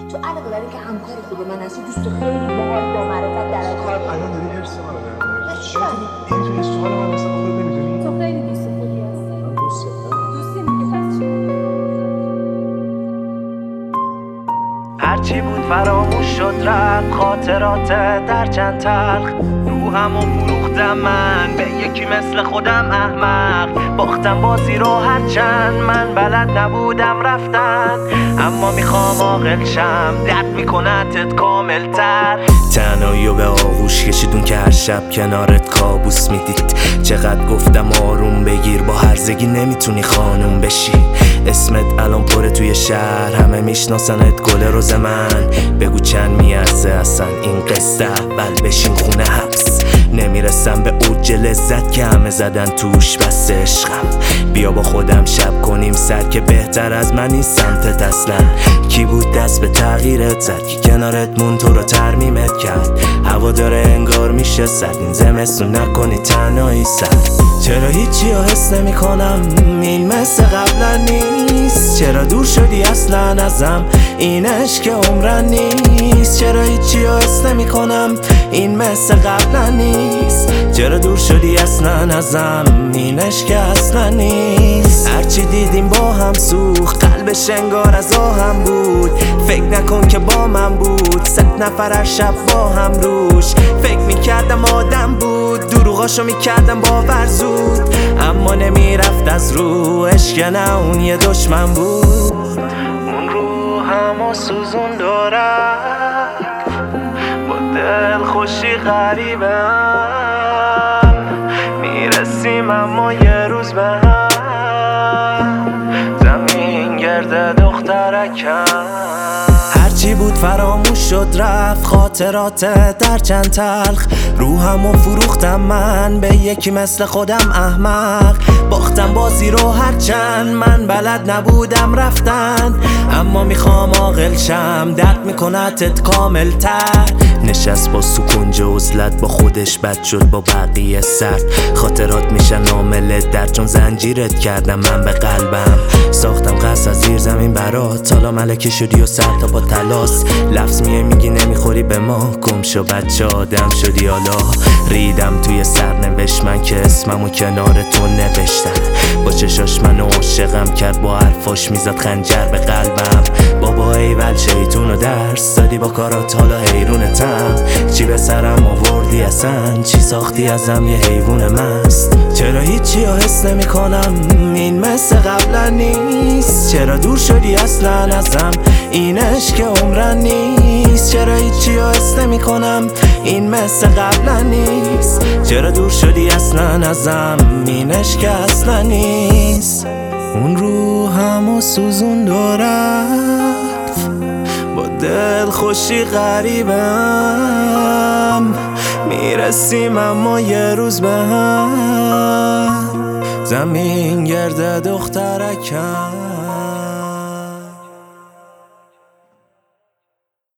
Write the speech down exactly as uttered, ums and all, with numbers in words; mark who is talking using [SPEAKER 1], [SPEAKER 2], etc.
[SPEAKER 1] تو علاوه بر اینکه همکار خوب من هستی، دوست خیلی باحال با معرفت در کار.
[SPEAKER 2] الان داری هرس منو در میاری. چرا اینجوری سوال من اصلا خودت نمیدونی؟
[SPEAKER 3] تو خیلی دوست خوبی هستی.
[SPEAKER 2] من دوستت دارم.
[SPEAKER 3] دوستی میگه پس چی؟
[SPEAKER 4] هرچی بود فراموش شد رفت، خاطرات در چند تلخ روحمو فروختم من به یکی مثل خودم احمق. باختم بازی رو هرچند من بلد نبودم رفتن، اما میخوام عاقل شم درد میکنتت کامل تر. تنهایی و به آغوش کشیدون که هر شب کنارت کابوس میدید. چقدر گفتم آروم بگیر، با هرزگی نمیتونی خانوم بشی. اسمت الان پره توی شهر، همه میشناسنت گل روز من. بگو چند میارزه اصلا این قصه، اول بشین خونه حبس. نمیرسم به اوج لذت که همه زدن توش بس عشقم. بیا با خودم شب کنیم سر که بهتر از من این سمتت اصلا. کی بود دست به تغییرت زد، کی کنارت مون تو رو ترمیمت کرد. هوا داره انگار میشه سرد، این زمستون نکنی تنهایی سر. چرا هیچی رو حس نمی کنم، این مثل قبلا نیست. چرا دور شدی اصلا ازم، این عشق عمرن نیست. چرا هیچی رو حس نمی کنم، این مثل قبلا نیست. چرا دور شدی اصلا ازم، این عشق اصلا نیست. هرچی دیدیم با هم سوخت، قلبش انگار از آهم بود. فکر نکن که با من بود، ست نفر هر شب با هم روش. فکر میکردم آدم بود، دروغاشو میکردم باور زود. اما نمیرفت از رو، عشق نه اون یه دشمن بود. اون رو همو سوزون دارم، با دل خوشی غریبم. میرسیم اما یه روز به هم، زمین گرد دخترکم. هرچی بود فراموش شد رفت، خاطرات در چند تلخ روحمو فروختم من به یکی مثل خودم احمق. باختم بازی رو هرچند من بلد نبودم رفتن، اما میخوام عاقل شم درد میکنتت کامل تر. نشست با سکون عزلت، با خودش بد شد با بقیه سرد. خاطرات میشن عامل درد، چون زنجیرت کردم من به قلبم. ساختم قصد از زیر زمین برات، حالا ملکه شدی و سر تا با تلاس. لفظ میه میگی نمیخوری به ما، گم شو بچه آدم شدی حالا. ریدم توی سرنوشت من که اسممو کنار تو نوشتن. با چشاش منو عاشقم کرد، با حرفاش میزد خنجر به قلبم. بابا ایول شیطون و درس دادی با کارات، حالا حیرونتم. چی به سرم آوردی اصلا، چی ساختی ازم یه حیوون مست. چرا هیچی رو حس نمی کنم، این مثل قبلا نیست. چرا دور شدی اصلا ازم، این عشق عمرن نیست. چرا هیچی رو حس نمی کنم، این مثل قبلا نیست. چرا دور شدی اصلا ازم، این عشق اصلا نیست. اون روحمو سوزون دارفت، با دل خوشی غریبم. میرسیم اما یه روز به هم، زمین گرد دخترکم.